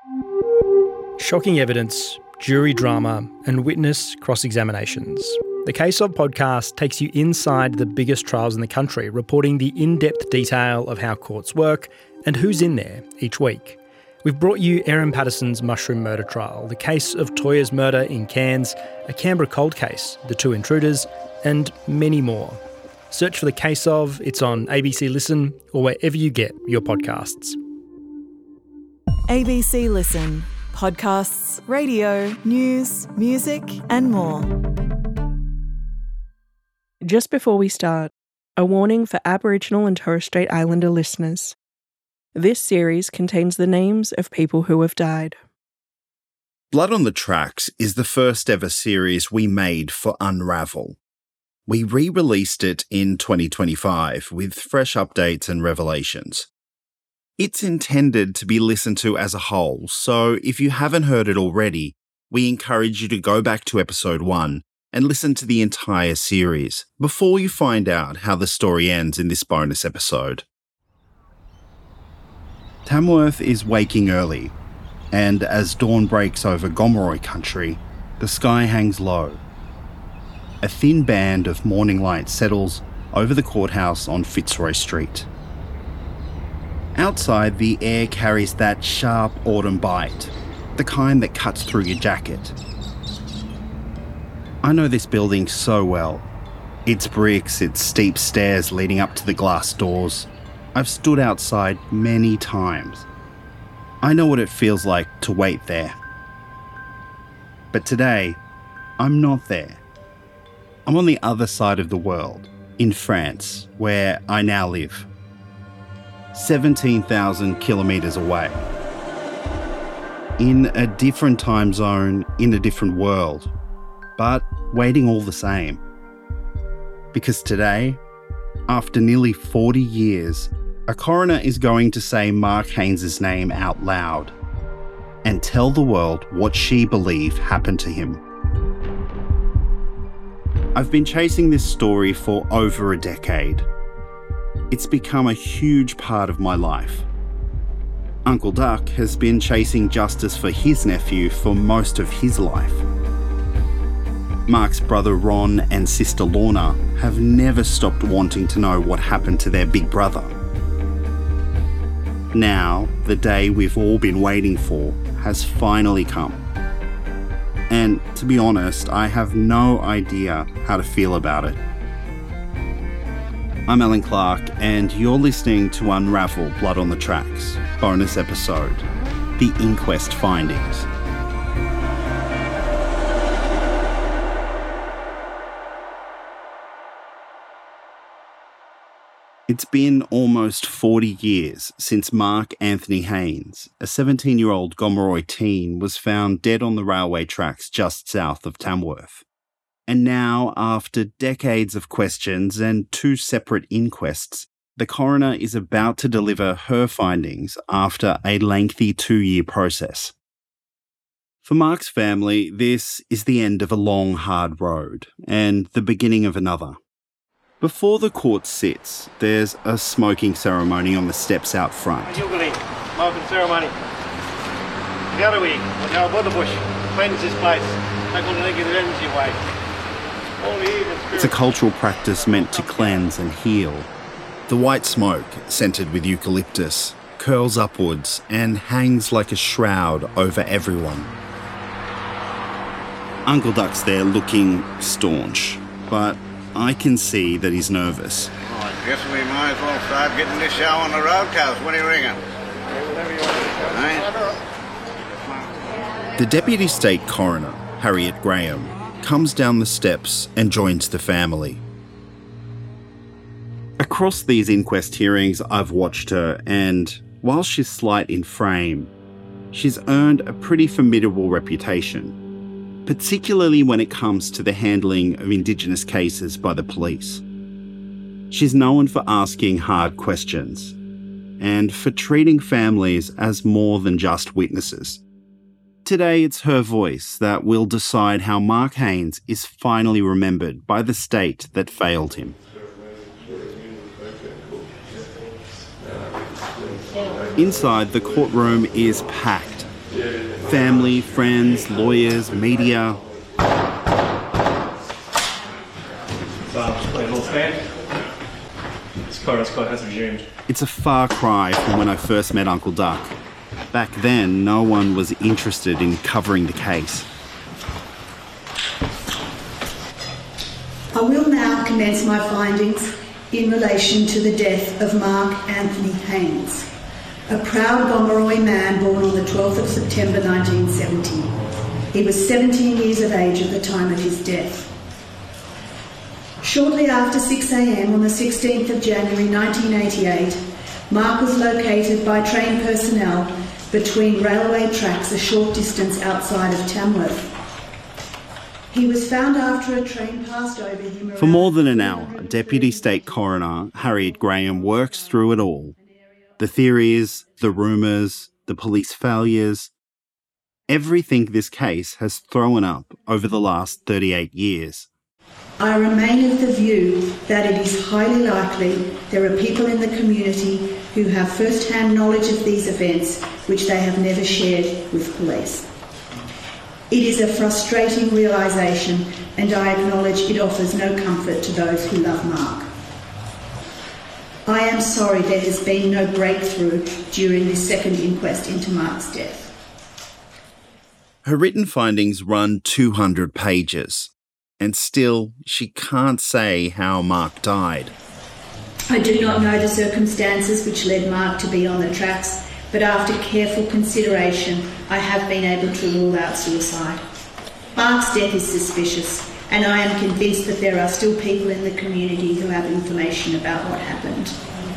Shocking evidence, jury drama, and witness cross-examinations. The Case Of podcast takes you inside the biggest trials in the country, reporting the in-depth detail of how courts work and who's in there each week. We've brought you Erin Patterson's mushroom murder trial, the case of Toya's murder in Cairns, a Canberra cold case, the two intruders, and many more. Search for The Case Of. It's on ABC Listen or wherever you get your podcasts. ABC Listen. Podcasts, radio, news, music and more. Just before we start, a warning for Aboriginal and Torres Strait Islander listeners. This series contains the names of people who have died. Blood on the Tracks is the first ever series we made for Unravel. We re-released it in 2025 with fresh updates and revelations. It's intended to be listened to as a whole, so if you haven't heard it already, we encourage you to go back to episode 1 and listen to the entire series before you find out how the story ends in this bonus episode. Tamworth is waking early, and as dawn breaks over Gomeroi country, the sky hangs low. A thin band of morning light settles over the courthouse on Fitzroy Street. Outside, the air carries that sharp autumn bite, the kind that cuts through your jacket. I know this building so well. Its bricks, its steep stairs leading up to the glass doors. I've stood outside many times. I know what it feels like to wait there. But today, I'm not there. I'm on the other side of the world, in France, where I now live. 17,000 kilometres away. In a different time zone, in a different world, but waiting all the same. Because today, after nearly 40 years, a coroner is going to say Mark Haynes' name out loud and tell the world what she believed happened to him. I've been chasing this story for over a decade. It's become a huge part of my life. Uncle Duck has been chasing justice for his nephew for most of his life. Mark's brother Ron and sister Lorna have never stopped wanting to know what happened to their big brother. Now, the day we've all been waiting for has finally come. And to be honest, I have no idea how to feel about it. I'm Alan Clark, and you're listening to Unravel Blood on the Tracks, bonus episode, The Inquest Findings. It's been almost 40 years since Mark Anthony Haynes, a 17-year-old Gomeroi teen, was found dead on the railway tracks just south of Tamworth. And now, after decades of questions and 2 separate inquests, the coroner is about to deliver her findings after a lengthy 2-year process. For Mark's family, this is the end of a long, hard road and the beginning of another. Before the court sits, there's a smoking ceremony on the steps out front. Smoking ceremony. The other week, we're now above the bush. Cleanse this place. Take all the negative energy away. It's a cultural practice meant to cleanse and heal. The white smoke, scented with eucalyptus, curls upwards and hangs like a shroud over everyone. Uncle Duck's there looking staunch, but I can see that he's nervous. I guess we might as well start getting this show on the roadcast. What are you ringing? The Deputy State Coroner, Harriet Graham, comes down the steps and joins the family. Across these inquest hearings, I've watched her, and while she's slight in frame, she's earned a pretty formidable reputation, particularly when it comes to the handling of Indigenous cases by the police. She's known for asking hard questions and for treating families as more than just witnesses. Today, it's her voice that will decide how Mark Haynes is finally remembered by the state that failed him. Inside, the courtroom is packed, Family, friends, lawyers, media. This coroner's court has resumed. It's a far cry from when I first met Uncle Duck. Back then, no one was interested in covering the case. I will now commence my findings in relation to the death of Mark Anthony Haynes, a proud Gomeroi man born on the 12th of September 1970. He was 17 years of age at the time of his death. Shortly after 6 a.m. on the 16th of January 1988, Mark was located by train personnel between railway tracks a short distance outside of Tamworth. He was found after a train passed over him. For more than an hour, Deputy State Coroner Harriet Graham works through it all. The theories, the rumours, the police failures, everything this case has thrown up over the last 38 years. I remain of the view that it is highly likely there are people in the community who have first-hand knowledge of these events which they have never shared with police. It is a frustrating realisation, and I acknowledge it offers no comfort to those who love Mark. I am sorry there has been no breakthrough during this second inquest into Mark's death. Her written findings run 200 pages, and still she can't say how Mark died. I do not know the circumstances which led Mark to be on the tracks, but after careful consideration, I have been able to rule out suicide. Mark's death is suspicious, and I am convinced that there are still people in the community who have information about what happened.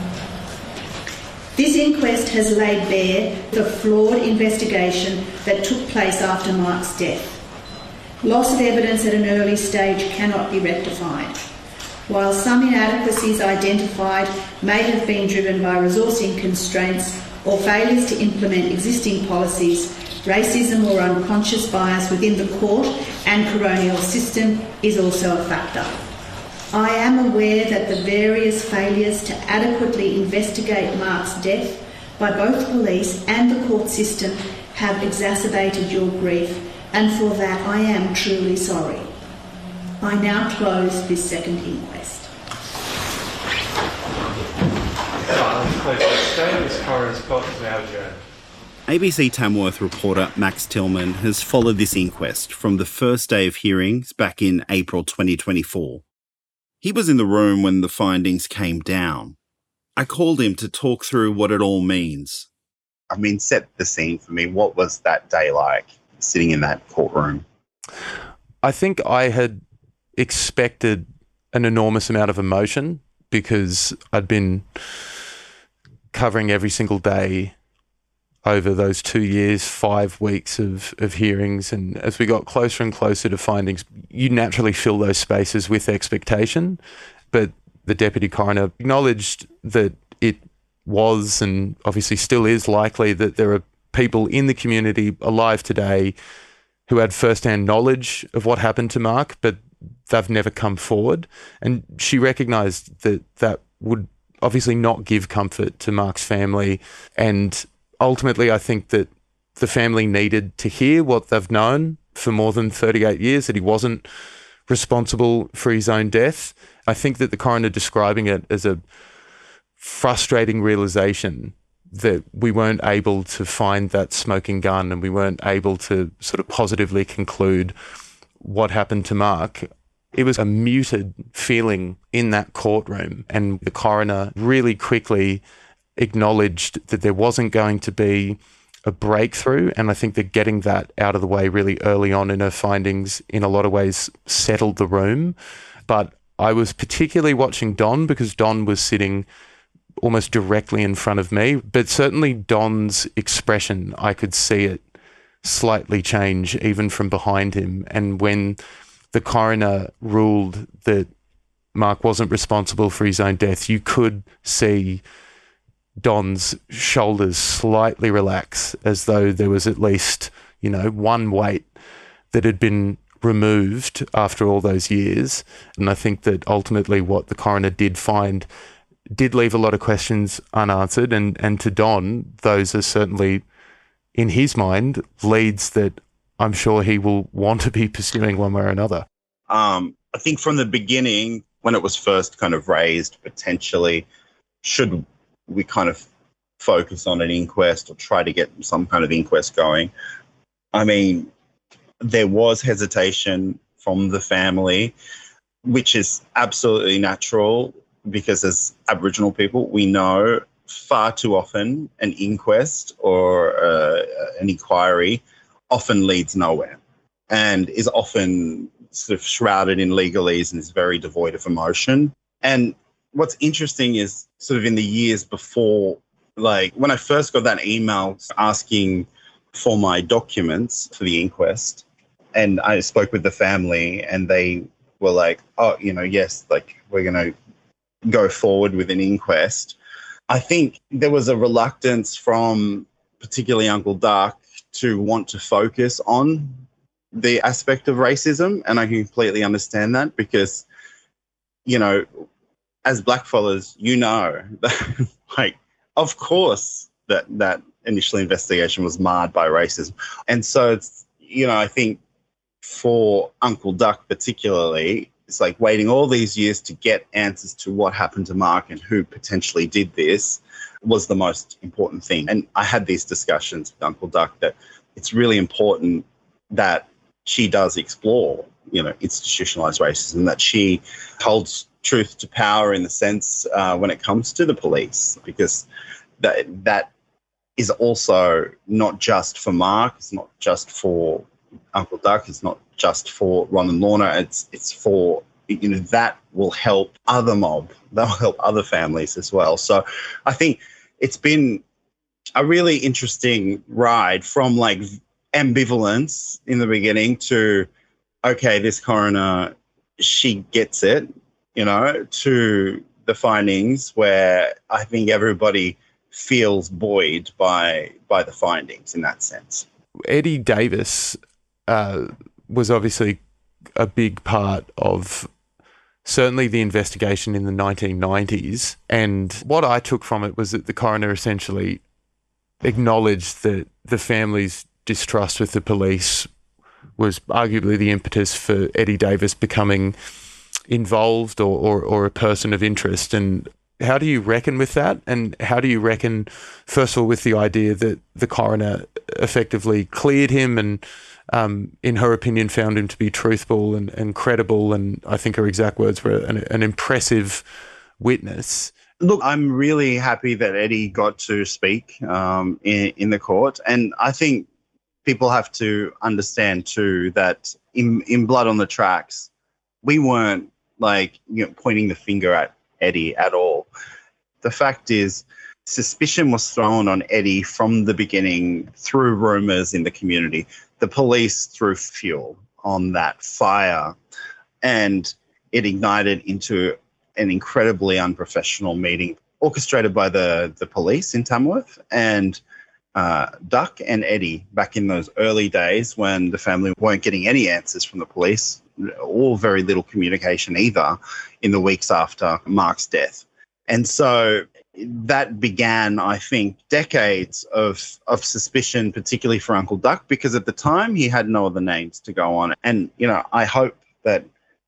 This inquest has laid bare the flawed investigation that took place after Mark's death. Loss of evidence at an early stage cannot be rectified. While some inadequacies identified may have been driven by resourcing constraints or failures to implement existing policies, racism or unconscious bias within the court and coronial system is also a factor. I am aware that the various failures to adequately investigate Mark's death by both police and the court system have exacerbated your grief, and for that I am truly sorry. I now close this second inquest. ABC Tamworth reporter Max Tillman has followed this inquest from the first day of hearings back in April 2024. He was in the room when the findings came down. I called him to talk through what it all means. I mean, set the scene for me. What was that day like, sitting in that courtroom? I think I had expected an enormous amount of emotion because I'd been covering every single day over those 2 years, 5 weeks of hearings. And as we got closer and closer to findings, you naturally fill those spaces with expectation. But the Deputy Coroner acknowledged that it was, and obviously still is, likely that there are people in the community alive today who had first-hand knowledge of what happened to Mark, but they've never come forward. And she recognised that that would obviously not give comfort to Mark's family. And ultimately, I think that the family needed to hear what they've known for more than 38 years, that he wasn't responsible for his own death. I think that the coroner describing it as a frustrating realisation that we weren't able to find that smoking gun and we weren't able to sort of positively conclude what happened to Mark. It was a muted feeling in that courtroom, and the coroner really quickly acknowledged that there wasn't going to be a breakthrough, and I think that getting that out of the way really early on in her findings in a lot of ways settled the room. But I was particularly watching Don because Don was sitting almost directly in front of me, but certainly Don's expression, I could see it slightly change even from behind him. And when the coroner ruled that Mark wasn't responsible for his own death, you could see Don's shoulders slightly relax, as though there was at least, one weight that had been removed after all those years. And I think that ultimately what the coroner did find did leave a lot of questions unanswered. And to Don, those are certainly in his mind, leads that I'm sure he will want to be pursuing one way or another. I think from the beginning, when it was first kind of raised, potentially, should we kind of focus on an inquest or try to get some kind of inquest going? I mean, there was hesitation from the family, which is absolutely natural because as Aboriginal people, we know far too often an inquest or an inquiry often leads nowhere and is often sort of shrouded in legalese and is very devoid of emotion. And what's interesting is sort of in the years before, like when I first got that email asking for my documents for the inquest, and I spoke with the family and they were like, oh, you know, yes, like we're going to go forward with an inquest. I think there was a reluctance from particularly Uncle Duck to want to focus on the aspect of racism. And I can completely understand that because, you know, as blackfellas, you know, like, of course that initial investigation was marred by racism. And so it's, you know, I think for Uncle Duck particularly, it's like waiting all these years to get answers to what happened to Mark and who potentially did this was the most important thing. And I had these discussions with Uncle Duck that it's really important that she does explore, you know, institutionalized racism, that she holds truth to power in the sense when it comes to the police, because that is also not just for Mark, it's not just for Uncle Duck, it's not just for Ron and Lorna, it's for, you know, that will help other mob, that will help other families as well. So I think it's been a really interesting ride from like ambivalence in the beginning to, okay, this coroner, she gets it, you know, to the findings where I think everybody feels buoyed by the findings in that sense. Eddie Davis was obviously a big part of certainly the investigation in the 1990s. And what I took from it was that the coroner essentially acknowledged that the family's distrust with the police was arguably the impetus for Eddie Davis becoming involved or a person of interest. And how do you reckon with that? And how do you reckon, first of all, with the idea that the coroner effectively cleared him and, in her opinion, found him to be truthful and credible, and I think her exact words were an impressive witness? Look, I'm really happy that Eddie got to speak in the court. And I think people have to understand too that in Blood on the Tracks, we weren't like, you know, pointing the finger at Eddie at all. The fact is, suspicion was thrown on Eddie from the beginning through rumours in the community. The police threw fuel on that fire and it ignited into an incredibly unprofessional meeting orchestrated by the police in Tamworth and Duck and Eddie back in those early days when the family weren't getting any answers from the police or very little communication either in the weeks after Mark's death. And so that began, I think, decades of suspicion, particularly for Uncle Duck, because at the time he had no other names to go on. And, you know, I hope that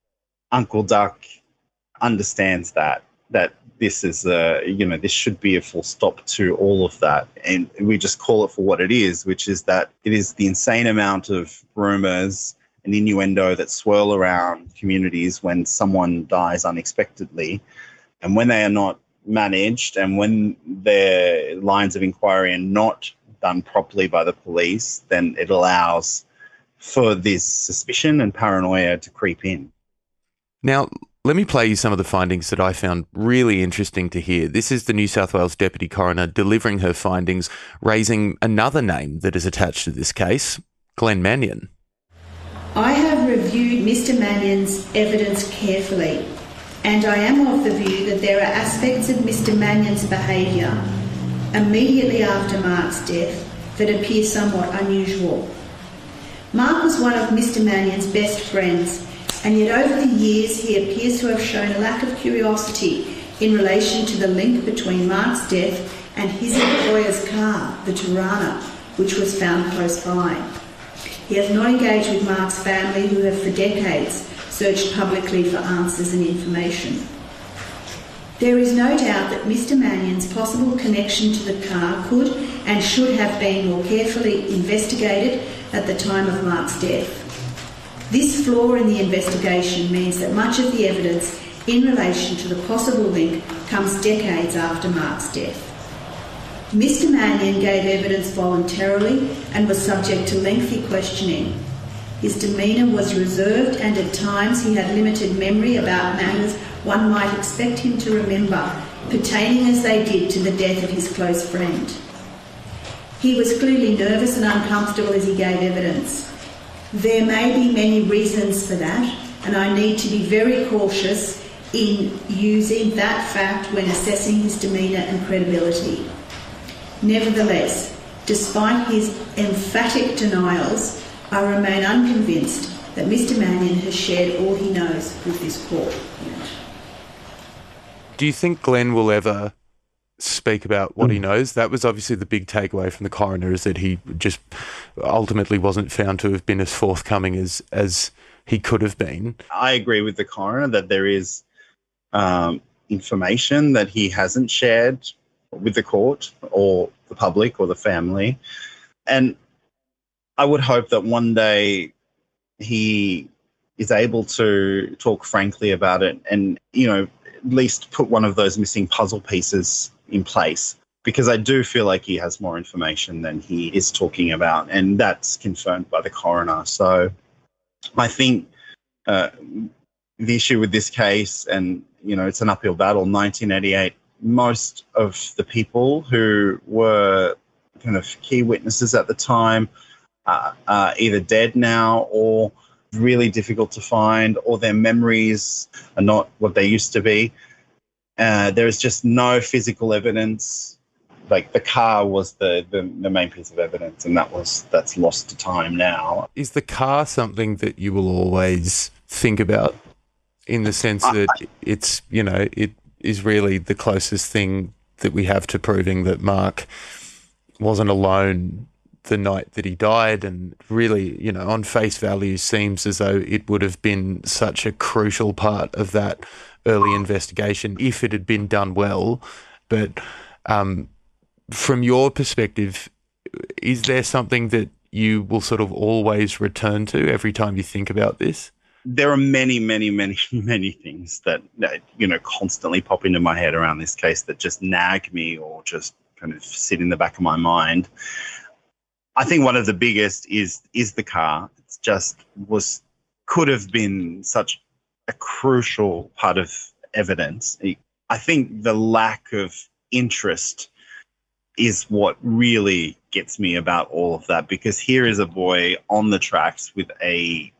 Uncle Duck understands that this is this should be a full stop to all of that. And we just call it for what it is, which is that it is the insane amount of rumours and innuendo that swirl around communities when someone dies unexpectedly. And when they are not managed and when their lines of inquiry are not done properly by the police, then it allows for this suspicion and paranoia to creep in. Now, let me play you some of the findings that I found really interesting to hear. This is the New South Wales Deputy Coroner delivering her findings, raising another name that is attached to this case, Glenn Mannion. I have reviewed Mr. Mannion's evidence carefully, and I am of the view that there are aspects of Mr. Mannion's behaviour immediately after Mark's death that appear somewhat unusual. Mark was one of Mr. Mannion's best friends, and yet over the years he appears to have shown a lack of curiosity in relation to the link between Mark's death and his employer's car, the Turana, which was found close by. He has not engaged with Mark's family, who have for decades searched publicly for answers and information. There is no doubt that Mr. Mannion's possible connection to the car could and should have been more carefully investigated at the time of Mark's death. This flaw in the investigation means that much of the evidence in relation to the possible link comes decades after Mark's death. Mr. Mannion gave evidence voluntarily and was subject to lengthy questioning. His demeanour was reserved, and at times he had limited memory about matters one might expect him to remember, pertaining as they did to the death of his close friend. He was clearly nervous and uncomfortable as he gave evidence. There may be many reasons for that, and I need to be very cautious in using that fact when assessing his demeanour and credibility. Nevertheless, despite his emphatic denials, I remain unconvinced that Mr. Mannion has shared all he knows with this court. Do you think Glenn will ever speak about what he knows? That was obviously the big takeaway from the coroner, is that he just ultimately wasn't found to have been as forthcoming as he could have been. I agree with the coroner that there is information that he hasn't shared with the court or the public or the family. And I would hope that one day he is able to talk frankly about it and, you know, at least put one of those missing puzzle pieces in place, because I do feel like he has more information than he is talking about, and that's confirmed by the coroner. So I think the issue with this case, and, you know, it's an uphill battle, 1988, most of the people who were kind of key witnesses at the time are either dead now or really difficult to find, or their memories are not what they used to be. There is just no physical evidence. Like, the car was the main piece of evidence, and that's lost to time now. Is the car something that you will always think about, in the sense that it's, you know, it is really the closest thing that we have to proving that Mark wasn't alone the night that he died, and really, you know, on face value seems as though it would have been such a crucial part of that early investigation if it had been done well. But from your perspective, is there something that you will sort of always return to every time you think about this? There are many, many, many, many things that, you know, constantly pop into my head around this case that just nag me or just kind of sit in the back of my mind. I think one of the biggest is the car. It's just could have been such a crucial part of evidence. I think the lack of interest is what really gets me about all of that, because here is a boy on the tracks with a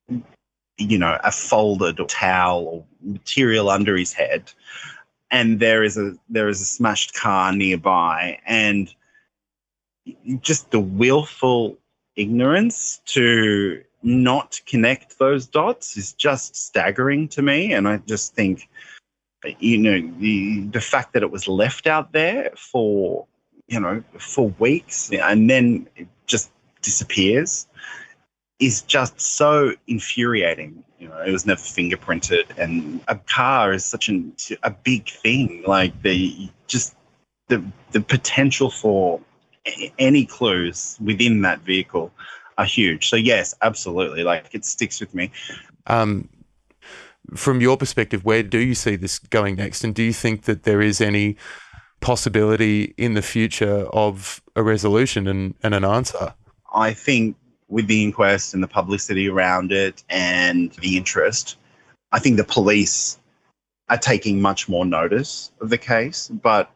folded towel or material under his head, and there is a smashed car nearby, and just the willful ignorance to not connect those dots is just staggering to me. And I just think, you know, the fact that it was left out there for weeks and then it just disappears is just so infuriating. You know, it was never fingerprinted, and a car is such a big thing. Like, the potential for any clues within that vehicle are huge. So yes, absolutely. Like, it sticks with me. From your perspective, where do you see this going next? And do you think that there is any possibility in the future of a resolution and an answer? I think with the inquest and the publicity around it and the interest, I think the police are taking much more notice of the case, but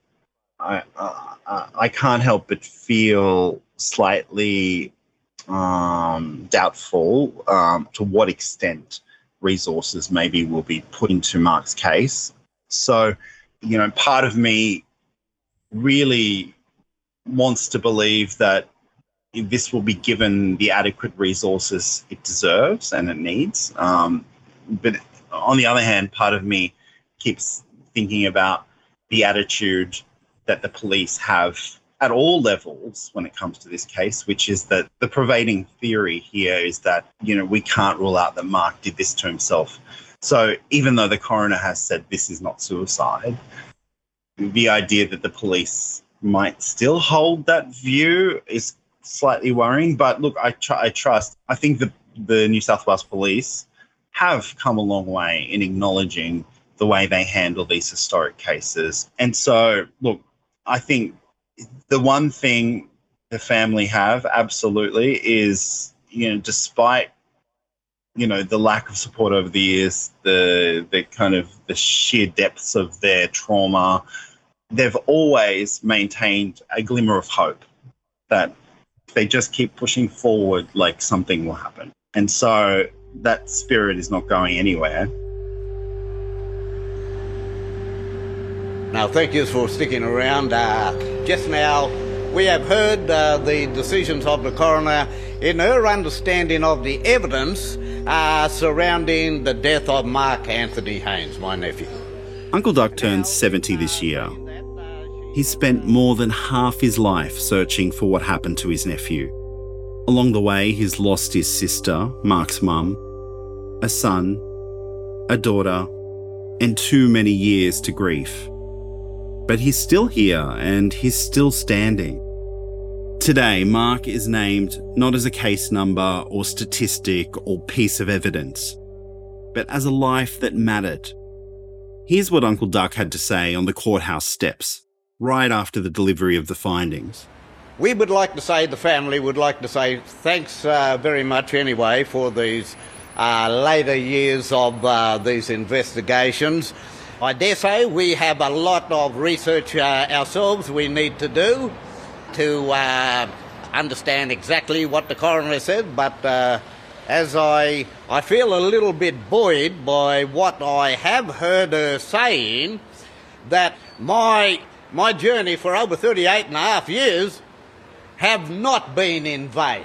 I can't help but feel slightly doubtful to what extent resources maybe will be put into Mark's case. So, you know, part of me really wants to believe that this will be given the adequate resources it deserves and it needs. But on the other hand, part of me keeps thinking about the attitude that the police have at all levels when it comes to this case, which is that the pervading theory here is that, we can't rule out that Mark did this to himself. So even though the coroner has said this is not suicide, the idea that the police might still hold that view is slightly worrying. But look, I think the New South Wales Police have come a long way in acknowledging the way they handle these historic cases. And so, look, I think the one thing the family have absolutely is, despite, the lack of support over the years, the kind of the sheer depths of their trauma, they've always maintained a glimmer of hope that if they just keep pushing forward, like, something will happen. And so that spirit is not going anywhere. Now, thank you for sticking around. Just now, we have heard the decisions of the coroner in her understanding of the evidence surrounding the death of Mark Anthony Haynes, my nephew. Uncle Duck turns 70 this year. He's spent more than half his life searching for what happened to his nephew. Along the way, he's lost his sister, Mark's mum, a son, a daughter, and too many years to grief. But he's still here and he's still standing. Today, Mark is named not as a case number or statistic or piece of evidence, but as a life that mattered. Here's what Uncle Duck had to say on the courthouse steps, right after the delivery of the findings. We would like to say, the family would like to say thanks very much anyway for these later years of these investigations. I dare say we have a lot of research ourselves we need to do to understand exactly what the coroner said, but as I feel a little bit buoyed by what I have heard her saying, that my journey for over 38 and a half years have not been in vain.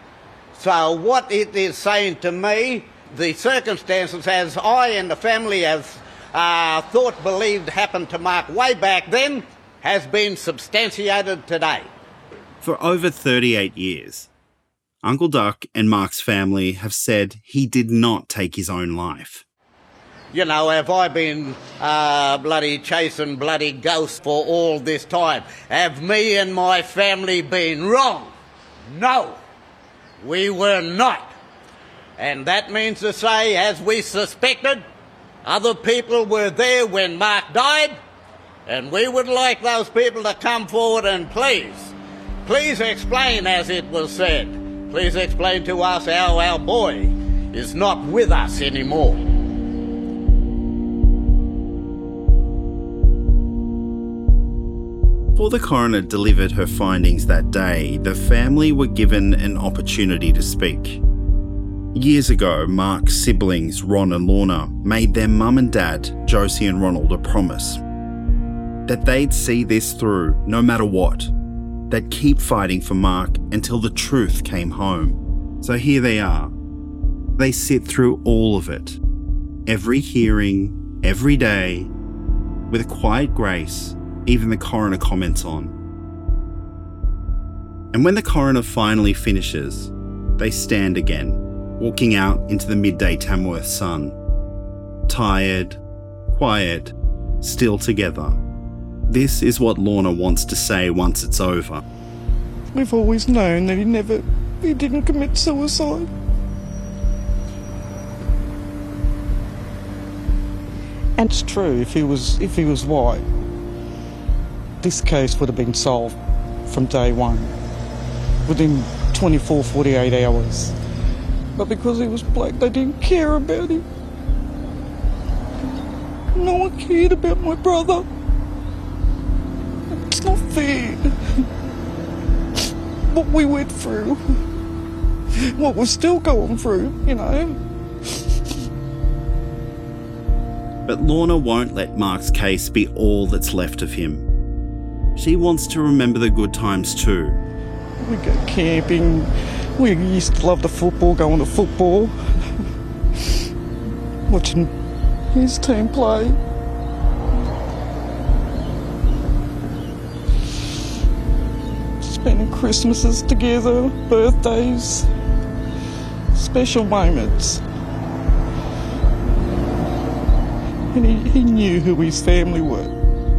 So what it is saying to me, the circumstances as I and the family have believed happened to Mark way back then, has been substantiated today. For over 38 years, Uncle Duck and Mark's family have said he did not take his own life. Have I been bloody chasing bloody ghosts for all this time? Have me and my family been wrong? No, we were not. And that means to say, as we suspected, other people were there when Mark died, and we would like those people to come forward and please explain, as it was said. Please explain to us how our boy is not with us anymore. Before the coroner delivered her findings that day, the family were given an opportunity to speak. Years ago, Mark's siblings, Ron and Lorna, made their mum and dad, Josie and Ronald, a promise that they'd see this through no matter what. They'd keep fighting for Mark until the truth came home. So here they are. They sit through all of it. Every hearing, every day, with a quiet grace, even the coroner comments on. And when the coroner finally finishes, they stand again, walking out into the midday Tamworth sun. Tired, quiet, still together. This is what Lorna wants to say once it's over. We've always known that he didn't commit suicide. And it's true, if he was white, this case would have been solved from day one, within 24, 48 hours. But because he was black, they didn't care about him. No one cared about my brother. It's not fair. What we went through, what we're still going through, But Lorna won't let Mark's case be all that's left of him. She wants to remember the good times too. We go camping. We used to love the football, going to football, watching his team play. Christmases together, birthdays, special moments. And he knew who his family were.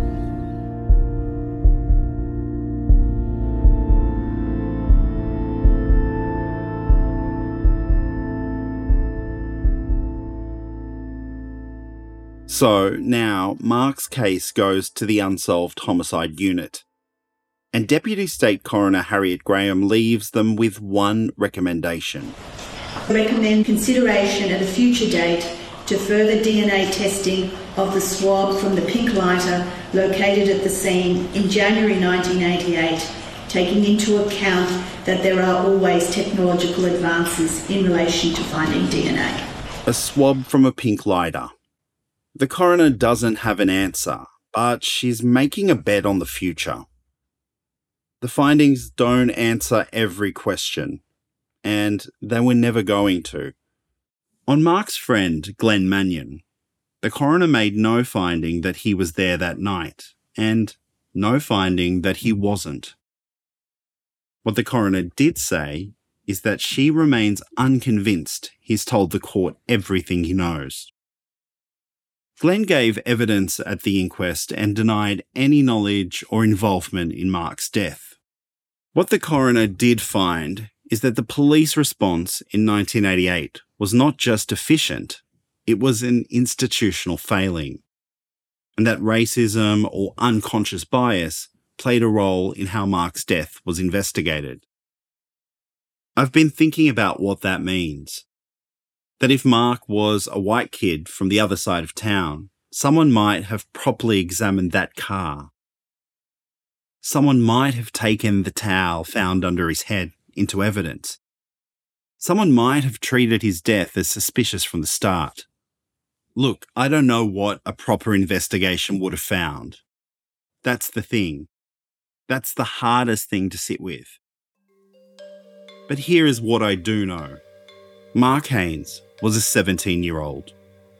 So now Mark's case goes to the Unsolved Homicide Unit, and Deputy State Coroner Harriet Graham leaves them with one recommendation. I recommend consideration at a future date to further DNA testing of the swab from the pink lighter located at the scene in January 1988, taking into account that there are always technological advances in relation to finding DNA. A swab from a pink lighter. The coroner doesn't have an answer, but she's making a bet on the future. The findings don't answer every question, and they were never going to. On Mark's friend, Glenn Mannion, the coroner made no finding that he was there that night, and no finding that he wasn't. What the coroner did say is that she remains unconvinced he's told the court everything he knows. Glenn gave evidence at the inquest and denied any knowledge or involvement in Mark's death. What the coroner did find is that the police response in 1988 was not just deficient, it was an institutional failing, and that racism or unconscious bias played a role in how Mark's death was investigated. I've been thinking about what that means. That if Mark was a white kid from the other side of town, someone might have properly examined that car. Someone might have taken the towel found under his head into evidence. Someone might have treated his death as suspicious from the start. Look, I don't know what a proper investigation would have found. That's the thing. That's the hardest thing to sit with. But here is what I do know. Mark Haines was a 17-year-old.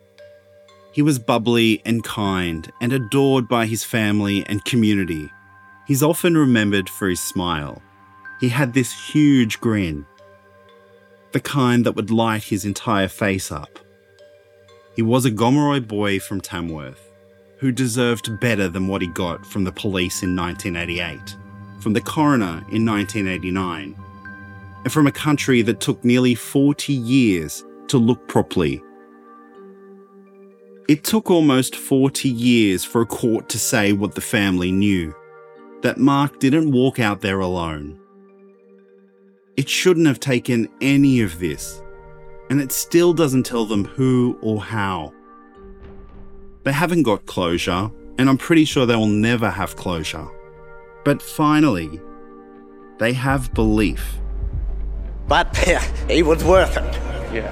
He was bubbly and kind and adored by his family and community. He's often remembered for his smile. He had this huge grin, the kind that would light his entire face up. He was a Gomeroi boy from Tamworth who deserved better than what he got from the police in 1988, from the coroner in 1989, and from a country that took nearly 40 years to look properly. It took almost 40 years for a court to say what the family knew, that Mark didn't walk out there alone. It shouldn't have taken any of this, and it still doesn't tell them who or how. They haven't got closure, and I'm pretty sure they will never have closure. But finally, they have belief. But he was worth it. Yeah.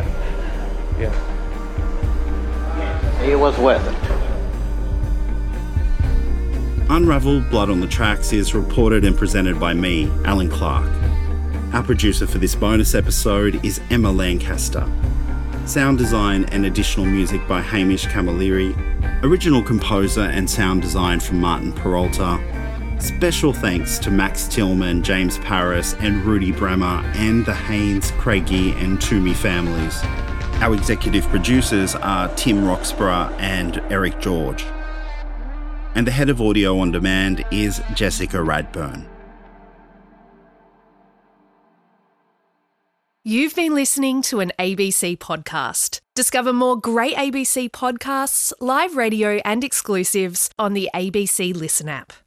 He was worth it. Unravel Blood on the Tracks is reported and presented by me, Alan Clark. Our producer for this bonus episode is Emma Lancaster. Sound design and additional music by Hamish Camilleri. Original composer and sound design from Martin Peralta. Special thanks to Max Tillman, James Paris and Rudy Bremer and the Haynes, Craigie and Toomey families. Our executive producers are Tim Roxburgh and Eric George. And the head of Audio On Demand is Jessica Radburn. You've been listening to an ABC podcast. Discover more great ABC podcasts, live radio and exclusives on the ABC Listen app.